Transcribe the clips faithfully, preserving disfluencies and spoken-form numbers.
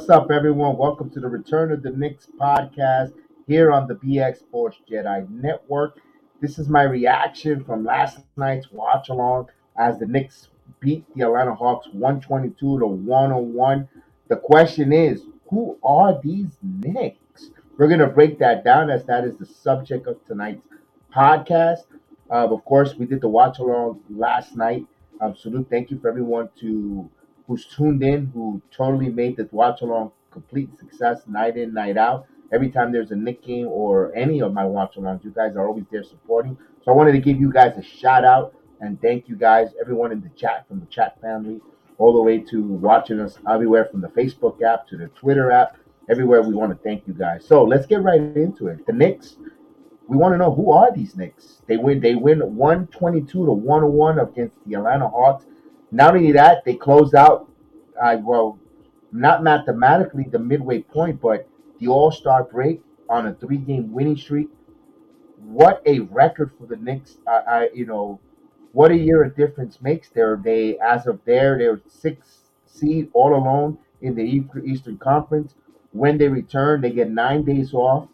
What's up, everyone? Welcome to the Return of the Knicks podcast here on the B X Sports Jedi Network. This is my reaction from last night's watch along as the Knicks beat the Atlanta Hawks one twenty-two to one oh one. The question is, who are these Knicks? We're going to break that down as that is the subject of tonight's podcast. Uh, of course, we did the watch along last night. Um, salute, thank you for everyone to who's tuned in, who totally made this watch along complete success night in, night out. Every time there's a Nick game or any of my watch alongs, you guys are always there supporting. So I wanted to give you guys a shout out and thank you guys, everyone in the chat, from the chat family, all the way to watching us everywhere from the Facebook app to the Twitter app. Everywhere, we want to thank you guys. So let's get right into it. The Knicks, we want to know, who are these Knicks? They win. They win one twenty-two to one oh one against the Atlanta Hawks. Not only that, they closed out. Uh, well, not mathematically the midway point, but the All Star break on a three game winning streak. What a record for the Knicks! I, I, you know, what a year of difference makes. There, they as of there, they're sixth seed all alone in the E- Eastern Conference. When they return, they get nine days off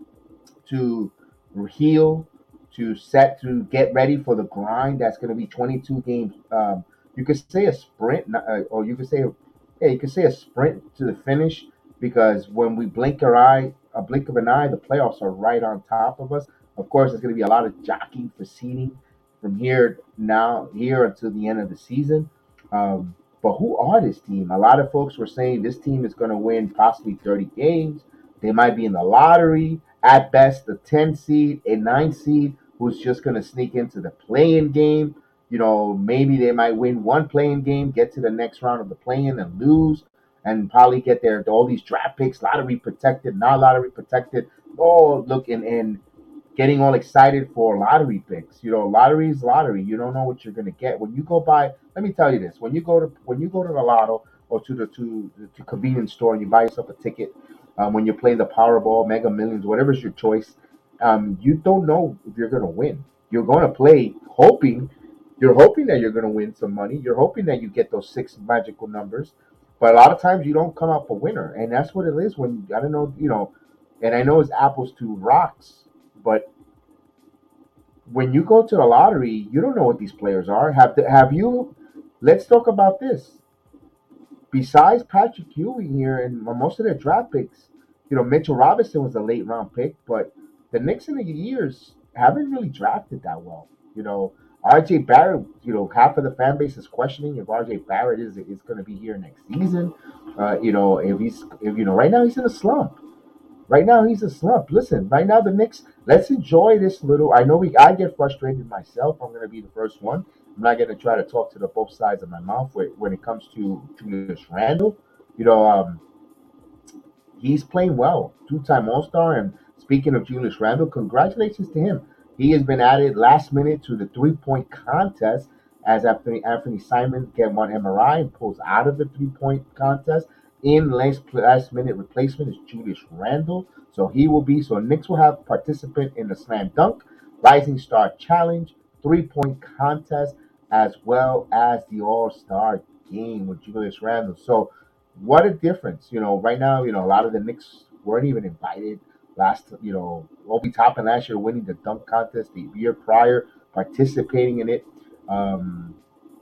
to heal, to set, to get ready for the grind. That's going to be twenty-two games. Um, you could say a sprint, uh, or you could say, yeah, you could say a sprint to the finish. Because when we blink our eye, a blink of an eye, the playoffs are right on top of us. Of course, there's going to be a lot of jockeying for seeding from here now, here until the end of the season. Um, but who are this team? A lot of folks were saying this team is going to win possibly thirty games. They might be in the lottery. At best, the ten seed, a nine seed who's just going to sneak into the play-in game. You know, maybe they might win one play-in game, get to the next round of the play-in and lose, and probably get their all these draft picks, lottery protected, not lottery protected. Oh, look, and, and getting all excited for lottery picks. You know, lottery is lottery. You don't know what you're going to get when you go buy. Let me tell you this: when you go to when you go to the lotto or to the to to convenience store and you buy yourself a ticket, um, when you're playing the Powerball, Mega Millions, whatever's your choice, um, you don't know if you're going to win. You're going to play hoping. You're hoping that you're going to win some money. You're hoping that you get those six magical numbers, but a lot of times you don't come up a winner, and that's what it is. When I don't know, you know, and I know it's apples to rocks, but when you go to the lottery, you don't know what these players are. Have the, have you? Let's talk about this. Besides Patrick Ewing here and most of their draft picks, you know, Mitchell Robinson was a late round pick, but the Knicks in the years haven't really drafted that well. You know, R J Barrett, you know, half of the fan base is questioning if R J Barrett is is going to be here next season. Uh, you know, if he's, if you know, right now he's in a slump. Right now he's a slump. Listen, right now the Knicks. Let's enjoy this little. I know we. I get frustrated myself. I'm going to be the first one. I'm not going to try to talk to the both sides of my mouth when, when it comes to Julius Randle. You know, um, he's playing well, two-time All-Star. And speaking of Julius Randle, congratulations to him. He has been added last minute to the three-point contest as Anthony, Anthony Simon get one M R I and pulls out of the three-point contest. In last, last minute replacement is Julius Randle. So he will be, so Knicks will have participant in the slam dunk, rising star challenge, three-point contest, as well as the all-star game with Julius Randle. So what a difference. You know, right now, you know, a lot of the Knicks weren't even invited. Last, you know, Obi Toppin last year winning the dunk contest, the year prior participating in it. Um,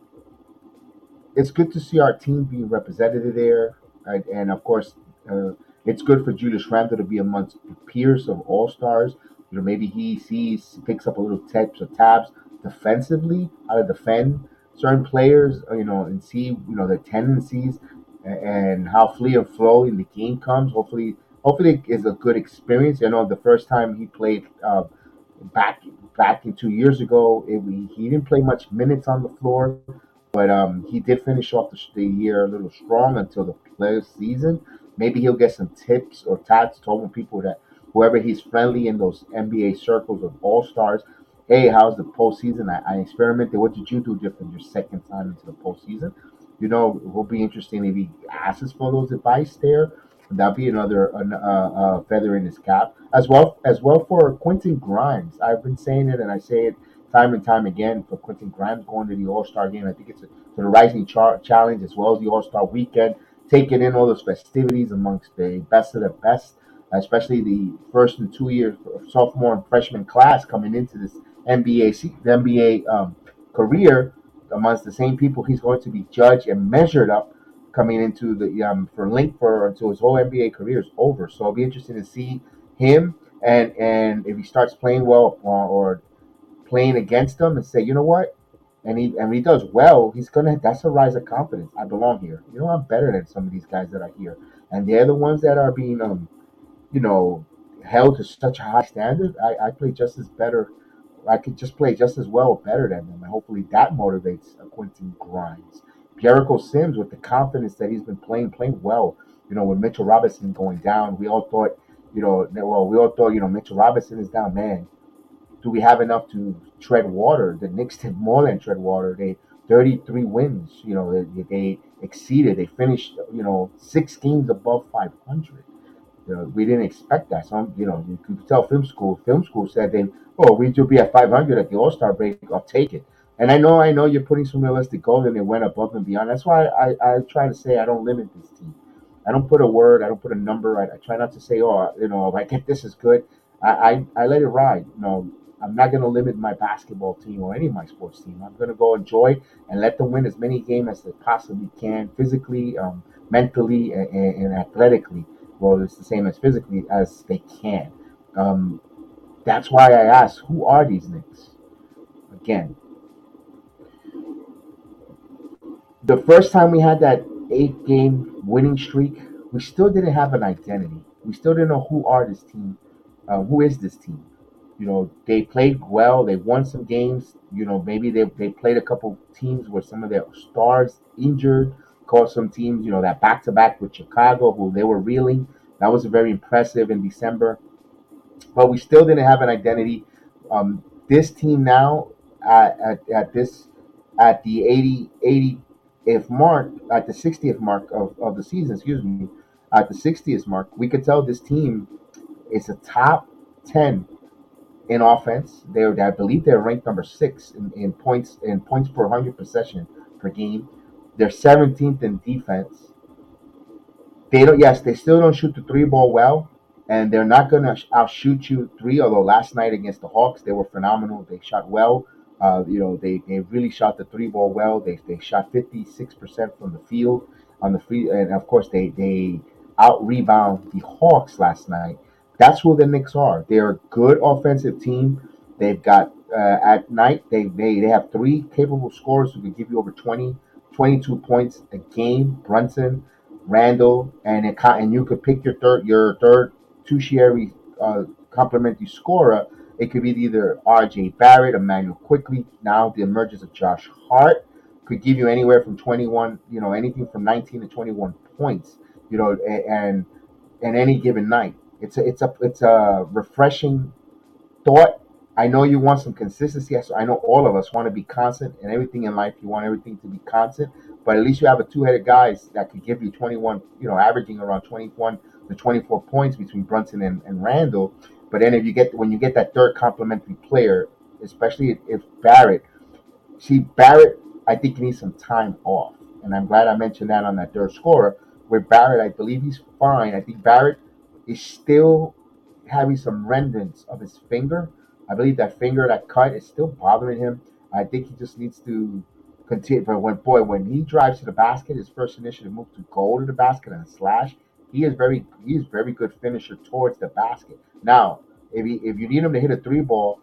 it's good to see our team being represented there, and, and of course, uh, it's good for Julius Randle to be amongst peers of all stars. You know, maybe he sees, picks up a little tips or tabs defensively, how to defend certain players. uh, You know, and see, you know, their tendencies a- and how free and flowing the game comes. Hopefully, hopefully, it's a good experience. I know the first time he played uh, back back in two years ago, it, he didn't play much minutes on the floor, but um, he did finish off the, the year a little strong until the play season. Maybe he'll get some tips or tats told people that whoever he's friendly in those N B A circles of all stars, hey, how's the postseason? I, I experimented. What did you do different your second time into the postseason? You know, it will be interesting if he asks for those advice there. That'll be another an, uh, uh, feather in his cap, as well as well for Quentin Grimes. I've been saying it, and I say it time and time again for Quentin Grimes going to the All Star game. I think it's a, for the Rising Char- Challenge as well as the All Star Weekend. taking in all those festivities amongst the best of the best, especially the first and two year sophomore and freshman class coming into this N B A the N B A um, career amongst the same people he's going to be judged and measured up coming into the um, for Link for until his whole N B A career is over. So it'll be interesting to see him and and if he starts playing well or, or playing against them and say, you know what, and he and he does well, he's gonna that's a rise of confidence. I belong here. You know, I'm better than some of these guys that are here, and they're the ones that are being um you know held to such a high standard. I I play just as better. I could just play just as well or better than them, and hopefully that motivates a Quentin Grimes. Jericho Sims with the confidence that he's been playing, playing well. You know, with Mitchell Robinson going down, we all thought, you know, well, we all thought, you know, Mitchell Robinson is down, man, do we have enough to tread water? The Knicks did more than tread water. They thirty-three wins. You know, they, they exceeded. They finished, you know, six games above five hundred. You know, we didn't expect that. Some, you know, you could tell film school. Film school said they, oh, we should be at five hundred at the All Star break. I'll take it. And I know, I know, you're putting some realistic goals, and they went above and beyond. That's why I, I try to say I don't limit this team. I don't put a word. I don't put a number. I, I try not to say, oh, you know, if I get this is good. I, I, I let it ride. You know, I'm not going to limit my basketball team or any of my sports team. I'm going to go enjoy and let them win as many games as they possibly can, physically, um, mentally, and, and, and athletically. Well, it's the same as physically as they can. Um, that's why I asked, who are these Knicks? Again, the first time we had that eight game winning streak, we still didn't have an identity. We still didn't know who are this team, uh, who is this team. You know, they played well. They won some games. You know, maybe they they played a couple teams where some of their stars injured. Caught some teams, you know, that back to back with Chicago, who they were reeling. That was very impressive in December. But we still didn't have an identity. Um, this team now at, at, at this at the eighty eightieth mark, at the sixtieth mark of, of the season, excuse me, at the sixtieth mark, we could tell this team is a top ten in offense. They're I believe they're ranked number six in, in points in points per hundred possession per game. They're seventeenth in defense. They don't. Yes, they still don't shoot the three ball well, and they're not gonna outshoot you three. Although last night against the Hawks, they were phenomenal. They shot well. Uh, you know, they, they really shot the three ball well. They they shot fifty six percent from the field on the free, and of course they they out rebound the Hawks last night. That's who the Knicks are. They're a good offensive team. They've got uh, at night they, they they have three capable scorers who can give you over twenty, twenty-two points a game. Brunson, Randall, and it, and you could pick your third your third tertiary uh, complementary scorer. It could be either R J. Barrett, Emmanuel Quickly. Now the emergence of Josh Hart could give you anywhere from twenty-one, you know, anything from nineteen to twenty-one points, you know, and and any given night. It's a it's a it's a refreshing thought. I know you want some consistency. So I know all of us want to be constant in everything in life. You want everything to be constant, but at least you have a two-headed guys that could give you twenty-one, you know, averaging around twenty-one to twenty-four points between Brunson and, and Randall. But then if you get when you get that third complementary player, especially if, if Barrett, see Barrett, I think he needs some time off, and I'm glad I mentioned that on that third scorer. With Barrett, I believe he's fine. I think Barrett is still having some remnants of his finger. I believe that finger, that cut, is still bothering him. I think he just needs to continue. But when boy, when he drives to the basket, his first initiative move to go to the basket and slash, he is very he is very good finisher towards the basket. Now, if he, if you need him to hit a three ball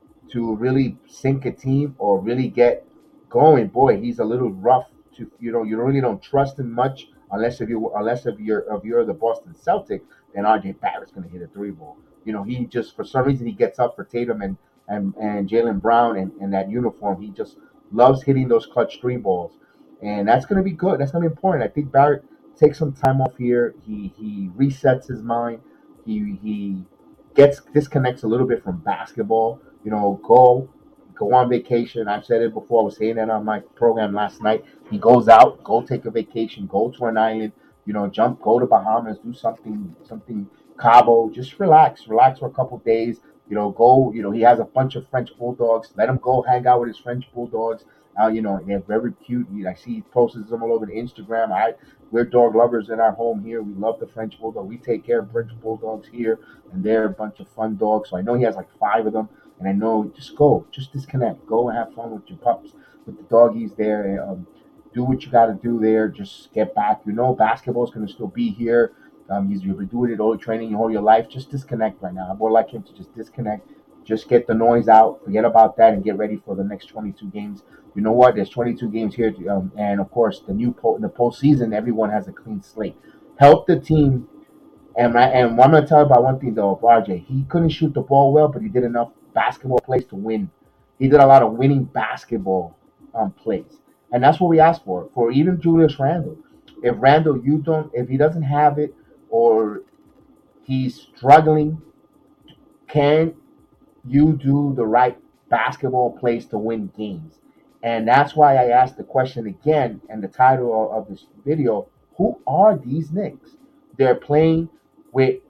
to really sink a team or really get going, boy, he's a little rough. To you know, you really don't trust him much unless if you unless if you're if you're the Boston Celtics, then R J. Barrett's going to hit a three ball. You know, he just for some reason he gets up for Tatum and and and Jaylen Brown and, and that uniform. He just loves hitting those clutch three balls, and that's going to be good. That's going to be important. I think Barrett takes some time off here. He he resets his mind. He he gets disconnects a little bit from basketball. You know, go go on vacation. I've said it before. I was saying that on my program last night. He goes out, go take a vacation, go to an island. You know, jump, go to Bahamas, do something, something Cabo. Just relax, relax for a couple days. You know, go. You know, he has a bunch of French bulldogs. Let him go hang out with his French bulldogs Uh, you know, they're very cute. You- I see he posts them all over the Instagram. I we're dog lovers in our home here. We love the French bulldog. We take care of French bulldogs here, and they're a bunch of fun dogs. So I know he has like five of them, and I know just go, just disconnect, go and have fun with your pups, with the doggies there. And, um, do what you got to do there. Just get back. You know, basketball's gonna still be here. Um, he's, you've been doing it all training your whole your life. Just disconnect right now. I would like him to just disconnect. Just get the noise out. Forget about that and get ready for the next twenty-two games. You know what? There's twenty-two games here, um, and of course, the new po- the postseason. Everyone has a clean slate. Help the team. And I, and I'm gonna tell you about one thing though, R J. He couldn't shoot the ball well, but he did enough basketball plays to win. He did a lot of winning basketball um, plays, and that's what we asked for. For even Julius Randle, if Randle you don't, if he doesn't have it, or he's struggling, can you do the right basketball plays to win games? And that's why I asked the question again, and the title of this video: Who are these Knicks? They're playing with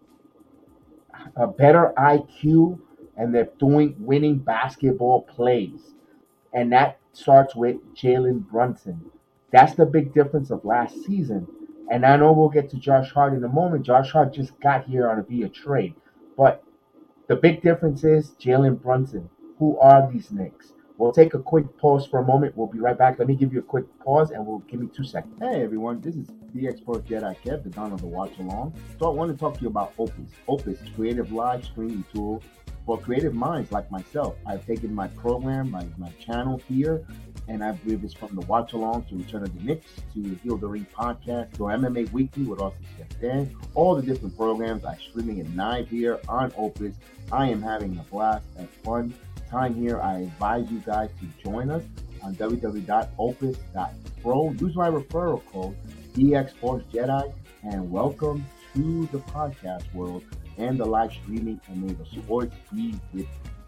a better I Q, and they're doing winning basketball plays. And that starts with Jalen Brunson. That's the big difference of last season. And I know we'll get to Josh Hart in a moment. Josh Hart just got here on a via trade. But the big difference is Jalen Brunson. Who are these Knicks? We'll take a quick pause for a moment. We'll be right back. Let me give you a quick pause and we'll give me two seconds. Hey everyone, this is B X Sports Jedi Kev, the Don of the Watch Along. So I want to talk to you about Opus. Opus, creative live streaming tool for creative minds like myself. I've taken my program, my, my channel here, and I've moved this from the Watch Along to Return of the Knicks to Heal the Ring podcast to M M A Weekly with Austin Dan. All the different programs I'm streaming it live here on Opus. I am having a blast and fun time here. I advise you guys to join us on w w w dot opus dot pro. Use my referral code B X Force Jedi and welcome to the podcast world and the live streaming, and may the sports be with you.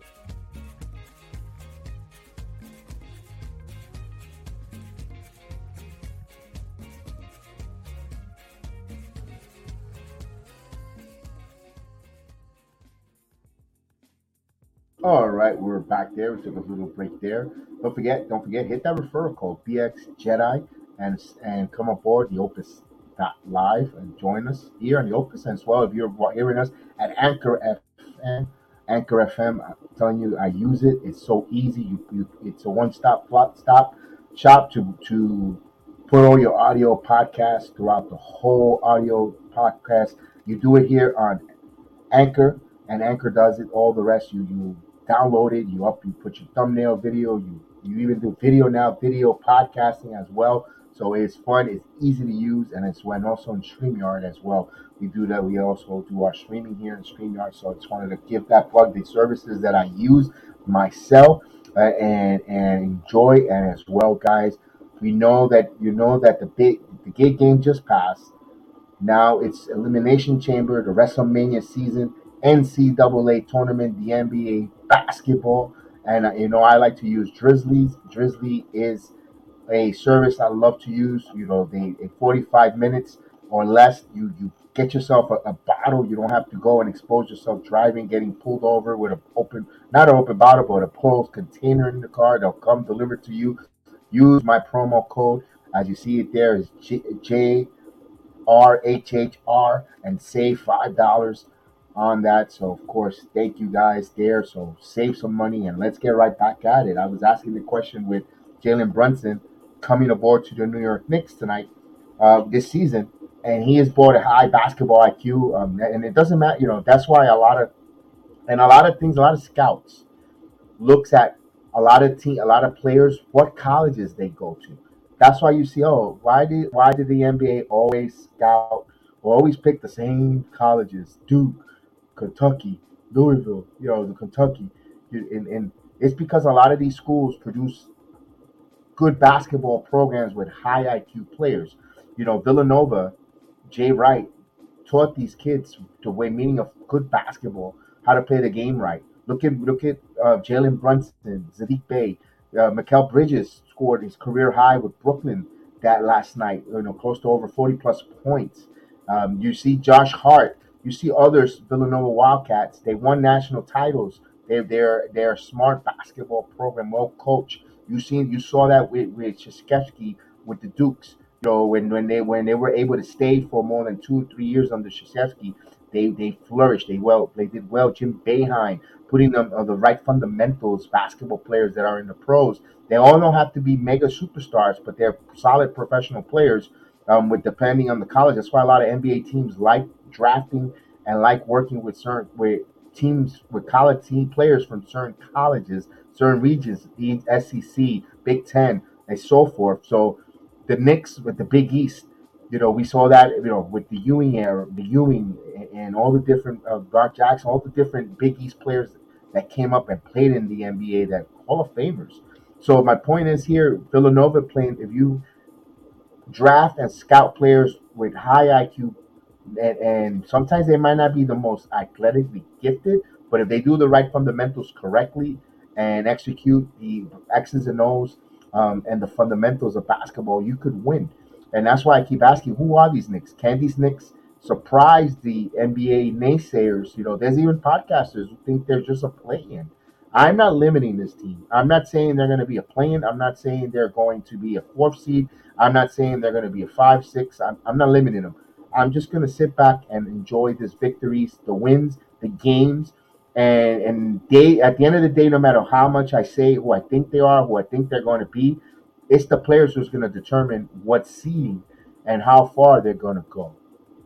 All right, we're back there. We took a little break there. Don't forget, don't forget, hit that referral code B X Jedi and and come aboard the Opus Live and join us here on the Opus as well. If you're hearing us at Anchor F M, Anchor F M, I'm telling you, I use it. It's so easy. You, you it's a one-stop plot stop shop to to put all your audio podcasts throughout the whole audio podcast. You do it here on Anchor, and Anchor does it. All the rest, you you download it, you up, you put your thumbnail video, you you even do video now, video podcasting as well. So it's fun, it's easy to use, and it's when also in StreamYard as well. We do that. We also do our streaming here in StreamYard. So I just wanted to give that plug, the services that I use myself uh, and and enjoy, and as well, guys. We know that you know that the big the gig game just passed. Now it's Elimination Chamber, the WrestleMania season, N C double A tournament, the N B A basketball. And, uh, you know, I like to use Drizzlies. Drizzly is a service I love to use. You know, they in forty-five minutes or less, you, you get yourself a, a bottle. You don't have to go and expose yourself driving, getting pulled over with an open, not an open bottle, but a closed container in the car. They'll come deliver to you. Use my promo code. As you see it there is J, J R H H R and save five dollars on that. So of course, thank you guys there. So save some money and let's get right back at it. I was asking the question with Jalen Brunson coming aboard to the New York Knicks tonight, uh, this season, and he has brought a high basketball I Q. Um, and it doesn't matter, you know, that's why a lot of and a lot of things, a lot of scouts looks at a lot of team, a lot of players, what colleges they go to. That's why you see, oh, why did why did the N B A always scout or always pick the same colleges? Duke, Kentucky, Louisville, you know, the Kentucky, and, and it's because a lot of these schools produce good basketball programs with high I Q players. You know, Villanova, Jay Wright taught these kids the way meaning of good basketball, how to play the game right. Look at look at uh, Jalen Brunson, Sadiq Bey, uh, Mikael Bridges scored his career high with Brooklyn that last night. You know, close to over forty plus points. Um, you see Josh Hart. You see others Villanova Wildcats. They won national titles. They they're they're a smart basketball program, well coached. You seen you saw that with with Krzyzewski with the Dukes. You know, when when they when they were able to stay for more than two or three years under Krzyzewski, they they flourished. They well they did well. Jim Boeheim putting them uh, the right fundamentals. Basketball players that are in the pros, they all don't have to be mega superstars, but they're solid professional players. Um, with depending on the college, that's why a lot of N B A teams like drafting and like working with certain with teams with college team players from certain colleges, certain regions, the S E C, Big Ten, and so forth. So the Knicks with the Big East, you know, we saw that you know with the Ewing era, the Ewing and all the different uh, Doc Jackson, all the different Big East players that came up and played in the N B A that Hall of Famers. So my point is here, Villanova playing. If you draft and scout players with high I Q, and, and sometimes they might not be the most athletically gifted, but if they do the right fundamentals correctly and execute the X's and O's um, and the fundamentals of basketball, you could win. And that's why I keep asking, who are these Knicks? Can these Knicks surprise the N B A naysayers? You know, there's even podcasters who think they're just a play-in. I'm not limiting this team. I'm not saying they're going to be a play-in. I'm not saying they're going to be a fourth seed. I'm not saying they're going to be a five, six. I'm, I'm not limiting them. I'm just going to sit back and enjoy these victories, the wins, the games, and and they at the end of the day, no matter how much I say who I think they are, who I think they're going to be, it's the players who's going to determine what seeding and how far they're going to go.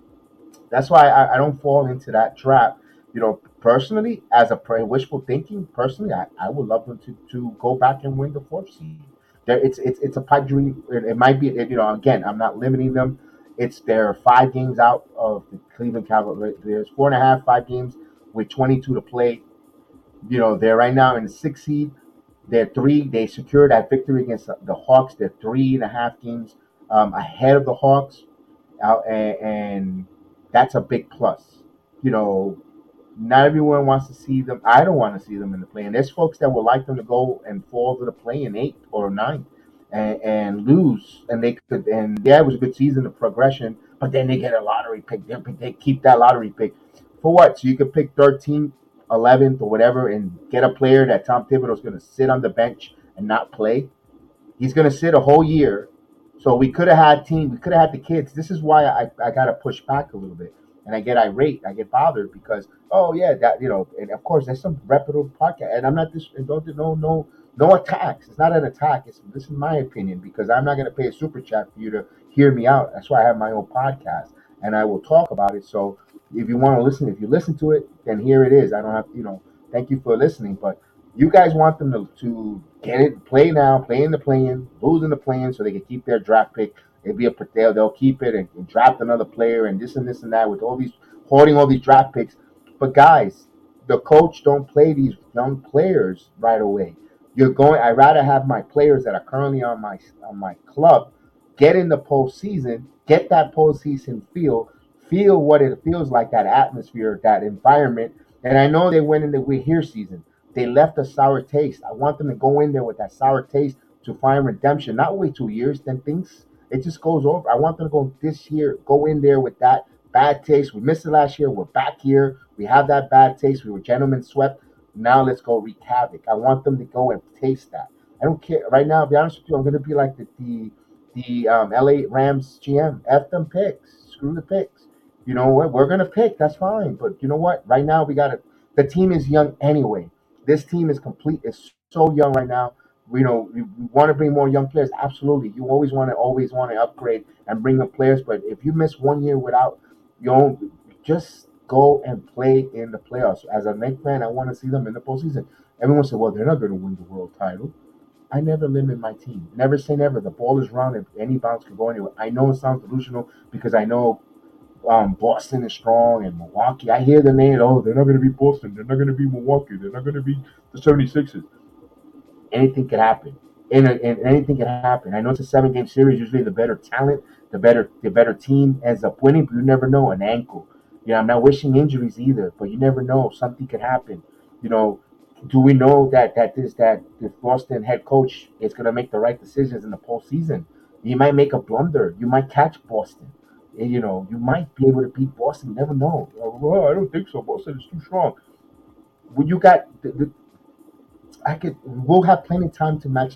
That's why I, I don't fall into that trap. You know, personally, as a play, wishful thinking, personally, I, I would love them to, to go back and win the fourth seed. There, it's it's it's a pipe dream. It, it might be, it, you know, again, I'm not limiting them. It's they're five games out of the Cleveland Cavaliers. There's four and a half, five games with twenty-two to play. You know, they're right now in the sixth seed. They're three. They secured that victory against the, the Hawks. They're three and a half games um, ahead of the Hawks out, and, and that's a big plus. You know, not everyone wants to see them. I don't want to see them in the play. And there's folks that would like them to go and fall to the play in eighth or ninth and, and lose. And they could, and yeah, it was a good season of progression, but then they get a lottery pick. They, they keep that lottery pick for what? So you could pick thirteenth, eleventh, or whatever and get a player that Tom Thibodeau's going to sit on the bench and not play. He's going to sit a whole year. So we could have had team. We could have had the kids. This is why I, I got to push back a little bit, and I get irate. I get bothered because oh yeah, that you know, and of course there's some reputable podcast, and I'm not this. Don't no no no attacks. It's not an attack. It's this is my opinion because I'm not going to pay a super chat for you to hear me out. That's why I have my own podcast, and I will talk about it. So if you want to listen, if you listen to it, then here it is. I don't have you know. Thank you for listening, but you guys want them to, to get it, play now, play in the play-in, lose in the play-in, so they can keep their draft pick. It'll be a they'll, they'll keep it and, and draft another player and this and this and that with all these hoarding all these draft picks. But guys, the coach don't play these young players right away. You're going. I rather have my players that are currently on my on my club get in the postseason, get that postseason feel, feel what it feels like, that atmosphere, that environment. And I know they went in the we're here season. They left a sour taste. I want them to go in there with that sour taste to find redemption. Not wait two years, then things it just goes over. I want them to go this year, go in there with that bad taste. We missed it last year. We're back here. We have that bad taste. We were gentlemen swept. Now let's go wreak havoc. I want them to go and taste that. I don't care right now. To be honest with you, I'm going to be like the the, the um, L A Rams G M. F them picks. Screw the picks. You know what? We're going to pick. That's fine. But you know what? Right now we got to. The team is young anyway. This team is complete. It's so young right now. You know, we, we want to bring more young players. Absolutely. You always want to always want to upgrade and bring up players. But if you miss one year without your own, just go and play in the playoffs. As a Knicks fan, I want to see them in the postseason. Everyone said, well, they're not going to win the world title. I never limit my team. Never say never. The ball is round. If any bounce can go anywhere. I know it sounds delusional because I know um, Boston is strong and Milwaukee. I hear the name. Oh, they're not going to be Boston. They're not going to be Milwaukee. They're not going to be the seventy-sixers. Anything could happen. And, and anything can happen. I know it's a seven game series. Usually the better talent, the better the better team ends up winning, but you never know. An ankle. You know, I'm not wishing injuries either, but you never know. Something could happen. You know, do we know that that this that the Boston head coach is going to make the right decisions in the postseason? You might make a blunder. You might catch Boston. And, you know, you might be able to beat Boston. You never know. Well, I don't think so. Boston is too strong. When you got the, the, I could, we'll have plenty of time to match it up.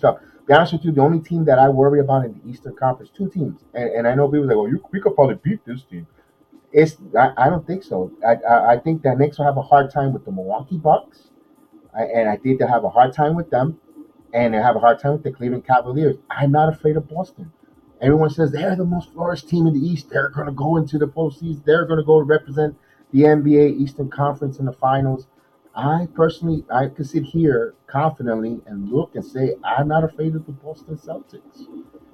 be honest with you, the only team that I worry about in the Eastern Conference, two teams, and, and I know people say, "Well, you, we could probably beat this team." It's I, I don't think so. I, I I think that Knicks will have a hard time with the Milwaukee Bucks, I, and I think they'll have a hard time with them, and they have a hard time with the Cleveland Cavaliers. I'm not afraid of Boston. Everyone says they're the most flourished team in the East. They're going to go into the postseason. They're going to go represent the N B A Eastern Conference in the finals. I personally, I could sit here confidently and look and say I'm not afraid of the Boston Celtics.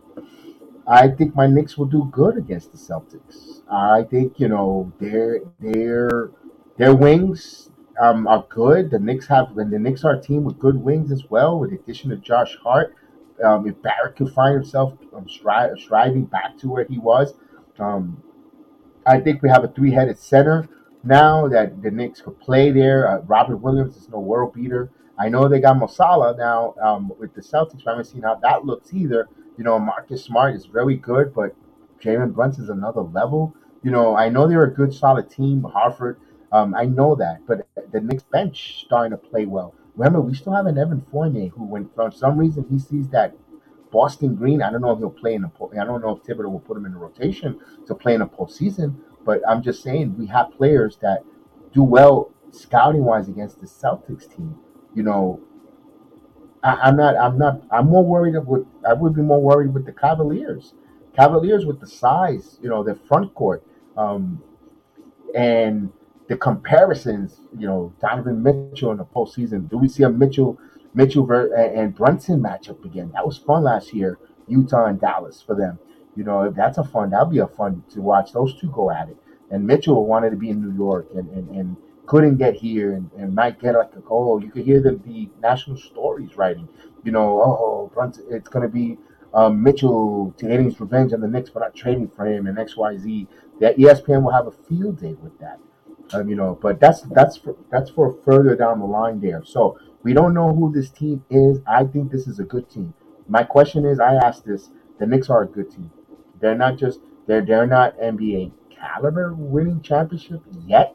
I think my Knicks will do good against the Celtics. I think you know their their their wings um, are good. The Knicks have and the Knicks are a team with good wings as well. With the addition of Josh Hart, um, if Barrett could find himself um, stri- striving back to where he was, um, I think we have a three-headed center now that the Knicks could play there. Uh, Robert Williams is no world beater. I know they got Mosala now um, with the Celtics. I haven't seen how that looks either. You know, Marcus Smart is very good, but Jalen Brunson's another level. You know, I know they're a good, solid team. Hartford, um, I know that, but the Knicks bench starting to play well. Remember, we still have an Evan Fournier who, when for some reason he sees that Boston Green. I don't know if he'll play in the. po- I don't know if Thibodeau will put him in the rotation to play in the postseason. But I'm just saying we have players that do well scouting wise against the Celtics team. You know, I, I'm not. I'm not. I'm more worried with. I would be more worried with the Cavaliers. Cavaliers with the size. You know, their front court. Um, and the comparisons, you know, Donovan Mitchell in the postseason. Do we see a Mitchell, Mitchell ver- and and Brunson matchup again? That was fun last year, Utah and Dallas for them. You know, that's a fun. That'll be a fun to watch those two go at it. And Mitchell wanted to be in New York and, and, and couldn't get here, and, and might get like a goal. You could hear the, the national stories writing. You know, oh Brunson, it's gonna be um, Mitchell getting his revenge on the Knicks for not trading for him and X Y Z. That E S P N will have a field day with that. Um, you know, but that's that's for, that's for further down the line there. So we don't know who this team is. I think this is a good team. My question is, I asked this: the Knicks are a good team. They're not just they're they're not N B A caliber winning championship yet.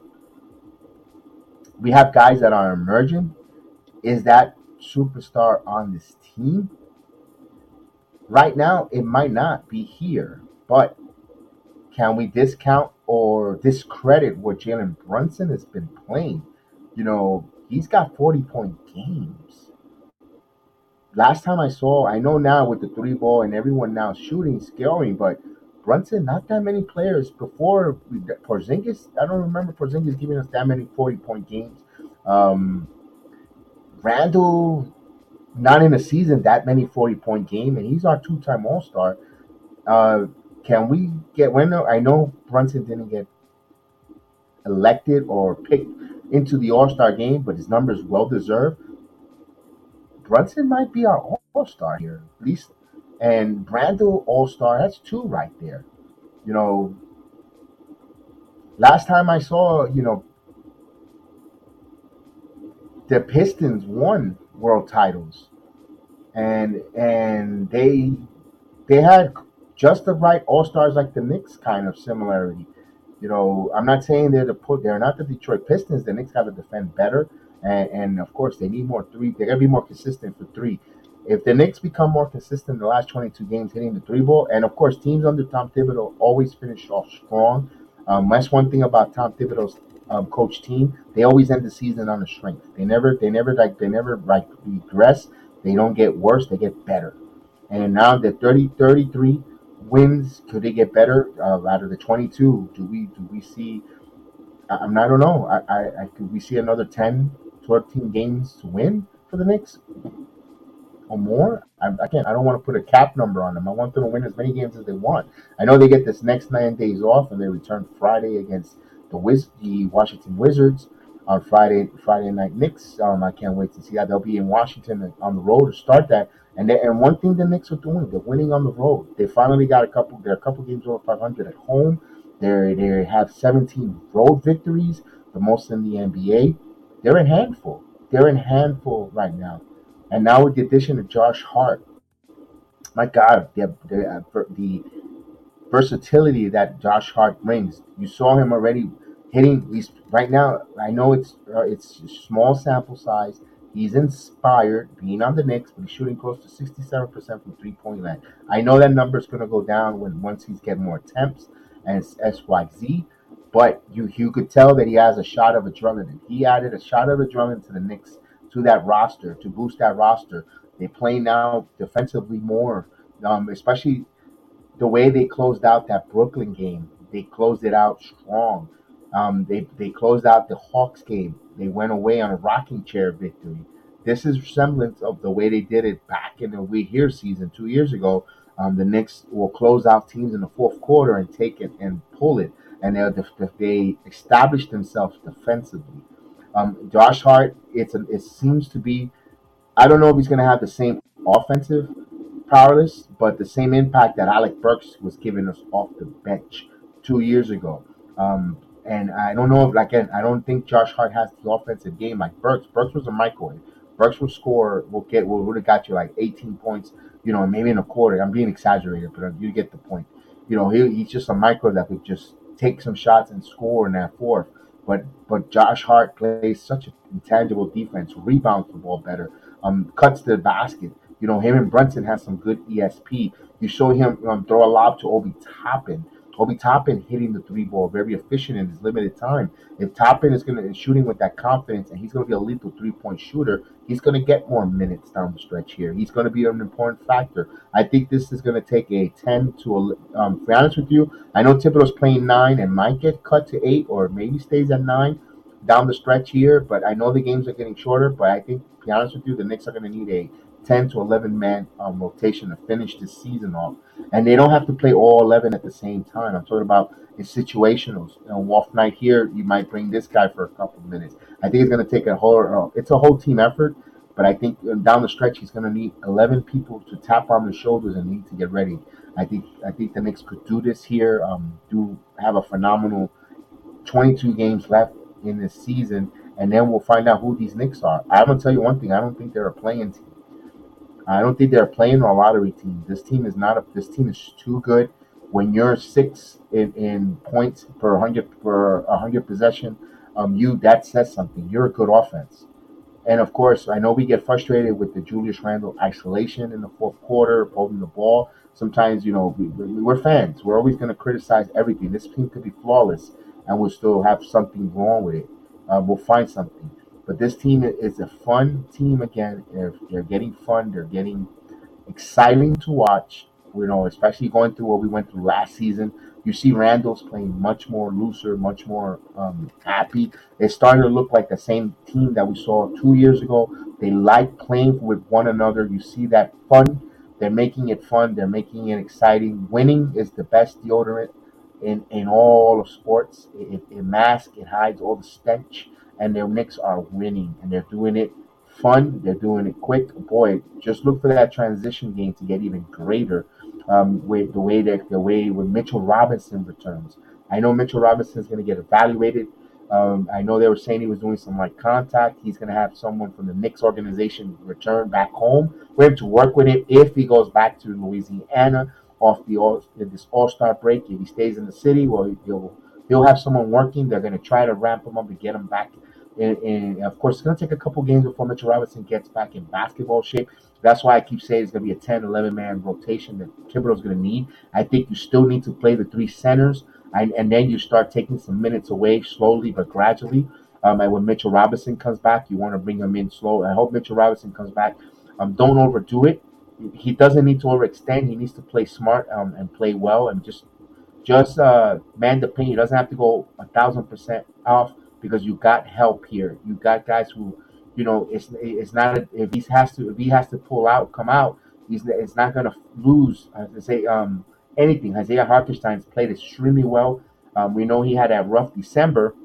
We have guys that are emerging. Is that superstar on this team right now? It might not be here, but can we discount or discredit what Jalen Brunson has been playing? You know, he's got forty point games. Last time I saw, I know now with the three ball and everyone now shooting, scoring, but Brunson, not that many players before Porzingis. I don't remember Porzingis giving us that many forty point games. Um, Randall, not in a season that many forty point game, and he's our two time All Star. Uh, can we get when I know Brunson didn't get elected or picked into the All Star game, but his numbers well deserved. Brunson might be our All Star here, at least. And Brandel All Star, that's two right there. You know, last time I saw, you know, the Pistons won world titles, and and they they had just the right All Stars like the Knicks kind of similarity. You know, I'm not saying they're the put they're not the Detroit Pistons. The Knicks got to defend better, and, and of course they need more three. They got to be more consistent for three. If the Knicks become more consistent in the last twenty-two games hitting the three ball, and of course teams under Tom Thibodeau always finish off strong. Um, that's one thing about Tom Thibodeau's um, coach team. They always end the season on a strength. They never they never like they never like regress. They don't get worse. They get better. And now the thirty thirty-three wins, could they get better uh, out of the twenty-two? Do we do we see? I, I'm I don't know. I, I, I could we see another ten, fourteen games to win for the Knicks or more? I, again, I don't want to put a cap number on them. I want them to win as many games as they want. I know they get this next nine days off and they return Friday against the Wiz, the Washington Wizards on Friday Friday night Knicks. Um, I can't wait to see that. They'll be in Washington on the road to start that. And they, and one thing the Knicks are doing, they're winning on the road. They finally got a couple. They're a couple games over five hundred at home. They they have seventeen road victories, the most in the N B A. They're in handful. They're in handful right now. And now with the addition of Josh Hart, my God, the the, uh, the versatility that Josh Hart brings. You saw him already hitting. He's right now. I know it's uh, it's a small sample size. He's inspired being on the Knicks, but he's shooting close to sixty-seven percent from three point land. I know that number is going to go down when once he's getting more attempts and it's X Y Z, but you you could tell that he has a shot of a Drummond. He added a shot of a Drummond to the Knicks to that roster to boost that roster. They play now defensively more, um, especially the way they closed out that Brooklyn game. They closed it out strong. Um, they they closed out the Hawks game. They went away on a rocking chair victory. This is semblance of the way they did it back in the We Here season two years ago. Um, the Knicks will close out teams in the fourth quarter and take it and pull it, and they they establish themselves defensively. Um, Josh Hart, it's a, it seems to be. I don't know if he's going to have the same offensive powerless, but the same impact that Alec Burks was giving us off the bench two years ago. Um, and I don't know if, like, again, I don't think Josh Hart has the offensive game like Burks. Burks was a microwave. Burks will score, will get, will would have got you like eighteen points, you know, maybe in a quarter. I'm being exaggerated, but you get the point. You know, he, he's just a micro that could just take some shots and score in that fourth. But but Josh Hart plays such an intangible defense, rebounds the ball better, um, cuts to the basket. You know, him and Brunson has some good E S P. You saw him um, throw a lob to Obi Toppin. Obi Toppin hitting the three ball, very efficient in his limited time. If Toppin is going to shooting with that confidence and he's going to be a lethal three point shooter, he's going to get more minutes down the stretch here. He's going to be an important factor. I think this is going to take a ten to a. Um, to be honest with you, I know Thibodeau's playing nine and might get cut to eight or maybe stays at nine down the stretch here. But I know the games are getting shorter. But I think, to be honest with you, the Knicks are going to need a ten to eleven man um, rotation to finish this season off. And they don't have to play all eleven at the same time. I'm talking about in situationals. You know, off night here, you might bring this guy for a couple of minutes. I think it's going to take a whole, uh, it's a whole team effort. But I think uh, down the stretch, he's going to need eleven people to tap on the shoulders and need to get ready. I think I think the Knicks could do this here. Um, do have a phenomenal twenty-two games left in this season, and then we'll find out who these Knicks are. I'm gonna tell you one thing: I don't think they're a playing team. I don't think they're playing a lottery team. This team is not a. This team is too good. When you're six in, in points per hundred per a hundred possession, um, you that says something. You're a good offense. And of course, I know we get frustrated with the Julius Randle isolation in the fourth quarter, holding the ball. Sometimes, you know, we, we- we're fans. We're always going to criticize everything. This team could be flawless, and we'll still have something wrong with it. Uh, we'll find something. But this team is a fun team again. They're, they're getting fun. They're getting exciting to watch. You know, especially going through what we went through last season. You see Randall's playing much more looser, much more um, happy. It's starting to look like the same team that we saw two years ago. They like playing with one another. You see that fun. They're making it fun. They're making it exciting. Winning is the best deodorant in, in all of sports. It, it, it masks, it hides all the stench, and their Knicks are winning, and they're doing it fun. They're doing it quick. Boy, just look for that transition game to get even greater. Um, with the way that the way when Mitchell Robinson returns, I know Mitchell Robinson is going to get evaluated. Um, I know they were saying he was doing some like contact. He's going to have someone from the Knicks organization return back home for him to work with him if he goes back to Louisiana off the all this All Star break. If he stays in the city, well, he'll he'll have someone working. They're going to try to ramp him up and get him back. And, and of course, it's going to take a couple games before Mitchell Robinson gets back in basketball shape. That's why I keep saying it's going to be a ten, eleven man rotation that Thibodeau's going to need. I think you still need to play the three centers, and, and then you start taking some minutes away slowly but gradually. Um, and when Mitchell Robinson comes back, you want to bring him in slow. I hope Mitchell Robinson comes back. Um, don't overdo it. He doesn't need to overextend. He needs to play smart um, and play well and just just uh, man the paint. He doesn't have to go a thousand percent off because you got help here. You got guys who, you know, it's it's not a, if he has to if he has to pull out, come out. He's it's not gonna lose. I have to say um, anything. Isaiah Hartenstein's played extremely well. Um, we know he had a rough December.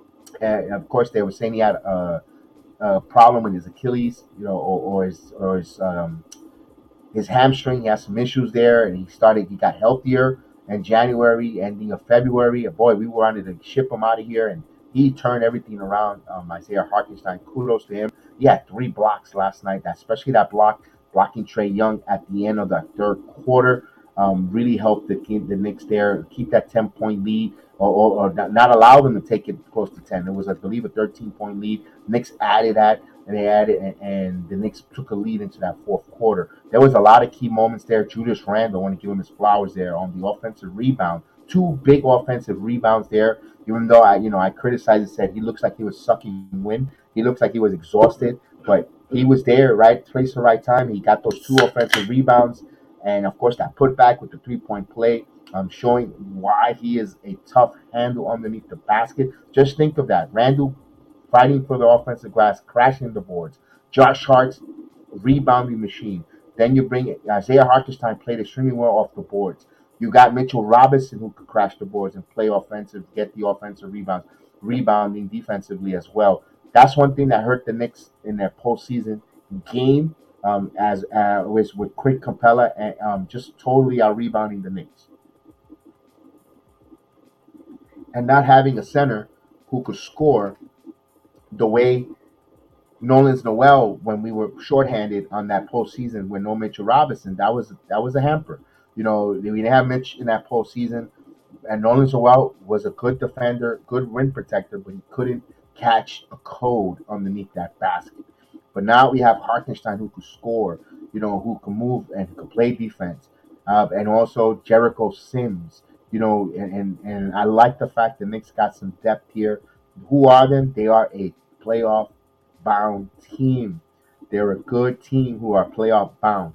And of course, they were saying he had a, a problem with his Achilles, you know, or, or his or his um, his hamstring. He has some issues there, and he started. He got healthier in January, ending of February. And boy, we wanted to ship him out of here, and he turned everything around. Um, Isaiah Hartenstein, kudos to him. He had three blocks last night, especially that block blocking Trae Young at the end of the third quarter. Um, really helped the the Knicks there keep that ten point lead, or, or, or not allow them to take it close to ten. It was, I believe, a thirteen point lead. Knicks added that. and they added, and, and the Knicks took a lead into that fourth quarter. There was a lot of key moments there. Julius Randle, I want to give him his flowers there on the offensive rebound. Two big offensive rebounds there. Even though I, you know, I criticized and said he looks like he was sucking wind. He looks like he was exhausted, but he was there, right place, the right time. He got those two offensive rebounds, and of course that putback with the three-point play, um, showing why he is a tough handle underneath the basket. Just think of that, Randle fighting for the offensive glass, crashing the boards. Josh Hart's rebounding machine. Then you bring Isaiah Hartenstein played extremely well off the boards. You got Mitchell Robinson who could crash the boards and play offensive, get the offensive rebounds, rebounding defensively as well. That's one thing that hurt the Knicks in their postseason game, um, as uh, was with Quick Capella and um, just totally out rebounding the Knicks, and not having a center who could score the way Nolan's Noel when we were shorthanded on that postseason with no Mitchell Robinson. That was that was a hamper. You know, we didn't have Mitch in that postseason, and Nolan Noel was a good defender, good rim protector, but he couldn't catch a code underneath that basket. But now we have Hartenstein who could score, you know, who can move and who can play defense, uh, and also Jericho Sims, you know, and, and and I like the fact the Knicks got some depth here. Who are them? They are a playoff bound team. They're a good team who are playoff bound,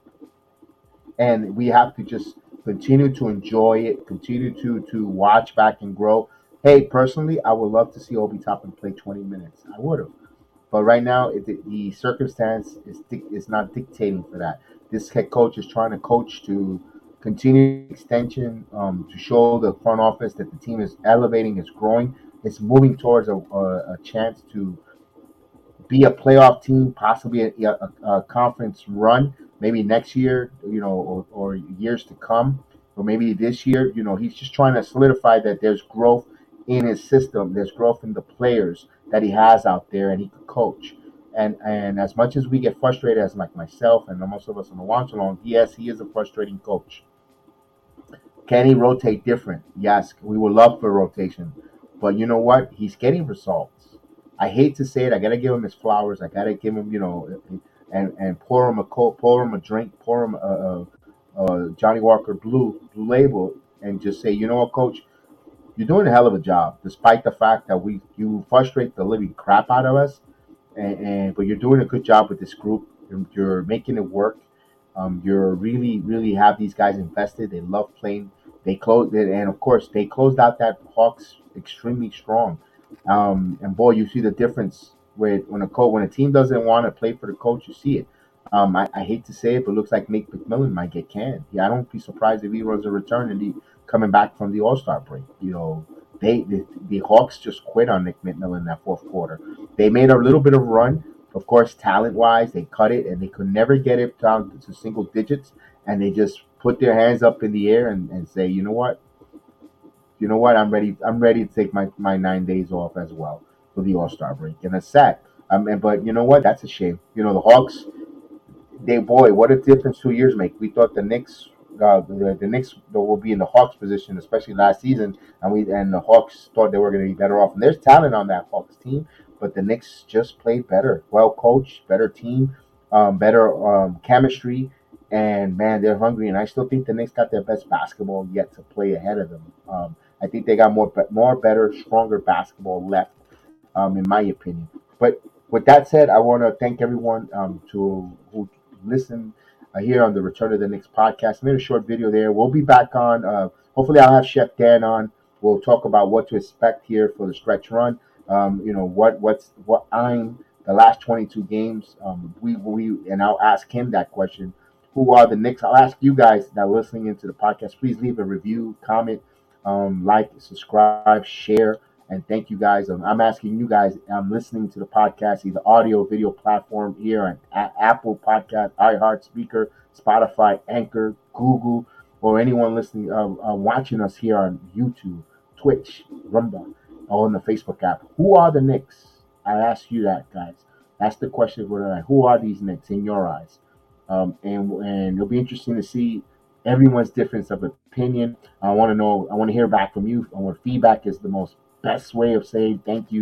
and we have to just continue to enjoy it, continue to to watch back and grow. Hey, personally, I would love to see Obi Toppin play twenty minutes. I would have. But right now, it, the, the circumstance is dic- is not dictating for that. This head coach is trying to coach to continue extension, um, to show the front office that the team is elevating, is growing, it's moving towards a, a, a chance to be a playoff team, possibly a, a, a conference run, maybe next year, you know, or, or years to come, or maybe this year. You know, he's just trying to solidify that there's growth in his system, there's growth in the players that he has out there, and he could coach. And and as much as we get frustrated, as like myself and most of us on the watch along, yes, he is a frustrating coach. Can he rotate different? Yes, we would love for rotation. But you know what? He's getting results. I hate to say it. I gotta give him his flowers. I gotta give him, you know, and and pour him a coat, pour him a drink, pour him a, a, a Johnny Walker Blue Blue Label, and just say, you know what, Coach, you're doing a hell of a job, despite the fact that we you frustrate the living crap out of us, and, and but you're doing a good job with this group. You're, you're making it work. Um, you're really, really have these guys invested. They love playing. They closed, and of course, they closed out that Hawks extremely strong. Um, and boy, you see the difference with when a coach, when a team doesn't want to play for the coach, you see it. Um, I, I hate to say it, but it looks like Nate McMillan might get canned. Yeah, I don't be surprised if he runs a return and he coming back from the All Star break. You know, they the, the Hawks just quit on Nick McMillan in that fourth quarter. They made a little bit of run, of course, talent wise, they cut it and they could never get it down to single digits. And they just put their hands up in the air and, and say, you know what, you know what, I'm ready. I'm ready to take my, my nine days off as well for the All Star break. And it's sad. Um, and, but you know what? That's a shame. You know, the Hawks, they boy, what a difference two years make. We thought the Knicks, uh, the, the Knicks will be in the Hawks position, especially last season, and we and the Hawks thought they were going to be better off. And there's talent on that Hawks team, but the Knicks just played better, well coached, better team, um, better um, chemistry, and man, they're hungry. And I still think the Knicks got their best basketball yet to play ahead of them. Um, I think they got more, more better, stronger basketball left, um, in my opinion. But with that said, I want to thank everyone um, to who listened uh, here on the Return of the Knicks podcast. I made a short video there. We'll be back on. Uh, hopefully, I'll have Chef Dan on. We'll talk about what to expect here for the stretch run. Um, you know what what's what I'm the last twenty-two games. Um, we we and I'll ask him that question. Who are the Knicks? I'll ask you guys that are listening into the podcast. Please leave a review, comment, um, like, subscribe, share. And thank you guys. Um, I'm asking you guys. I'm listening to the podcast, either audio, video platform here on A- Apple Podcast, iHeart Speaker, Spotify, Anchor, Google, or anyone listening, uh, uh, watching us here on YouTube, Twitch, Rumba, or on the Facebook app. Who are the Knicks? I ask you that, guys. That's the question for tonight. Who are these Knicks in your eyes? Um, and and it'll be interesting to see everyone's difference of opinion. I want to know. I want to hear back from you. I want feedback is the most best way of saying thank you.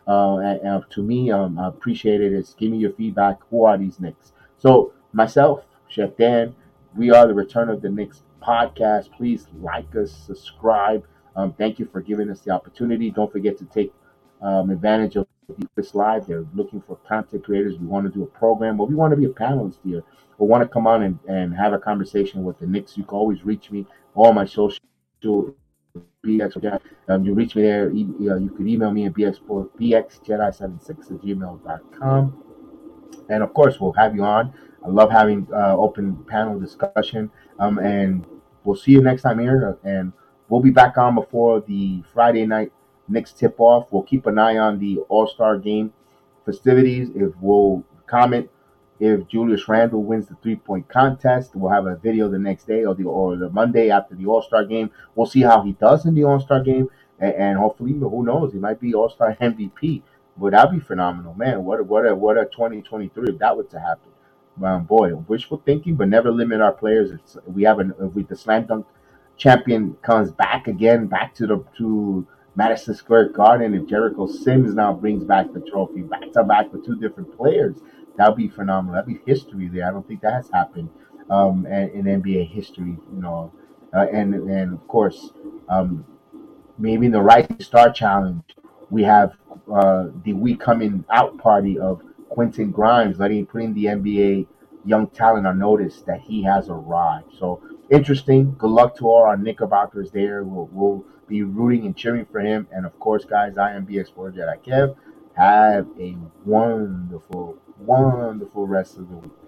Uh, and, and to me, um, I appreciate it. It's give me your feedback. Who are these Knicks? So myself, Chef Dan, we are the Return of the Knicks podcast. Please like us, subscribe. Um, thank you for giving us the opportunity. Don't forget to take um, advantage of this live. They're looking for content creators. We want to do a program, but we want to be a panelist here. We want to come on and, and have a conversation with the Knicks. You can always reach me all my social B X Jedi. Um, you reach me there. E- uh, you could email me at b x b x jedi seventy six at gmail dot com. And of course, we'll have you on. I love having uh, open panel discussion. Um, and we'll see you next time here. And we'll be back on before the Friday night Knicks tip off. We'll keep an eye on the All Star game festivities. If we'll comment if Julius Randle wins the three point contest, we'll have a video the next day or the or the Monday after the All Star game. We'll see how he does in the All Star game, and, and hopefully, who knows, he might be All Star M V P. But that'd be phenomenal, man. What a, what a what a twenty twenty-three if that were to happen. Um, boy, wishful thinking, but never limit our players. It's, we have an if we the slam dunk champion comes back again, back to the to Madison Square Garden, and Jericho Sims now brings back the trophy, back to back with two different players. That'd be phenomenal. That'd be history there. I don't think that has happened um, in, in N B A history, you know. Uh, and and of course, um, maybe in the Rising Star Challenge, we have uh, the we coming out party of Quentin Grimes, letting putting the N B A young talent on notice that he has arrived. So interesting. Good luck to all our Knickerbockers there. We'll, we'll be rooting and cheering for him. And of course, guys, I am B X Four Jedi Kev. Have a wonderful, wonderful rest of the week.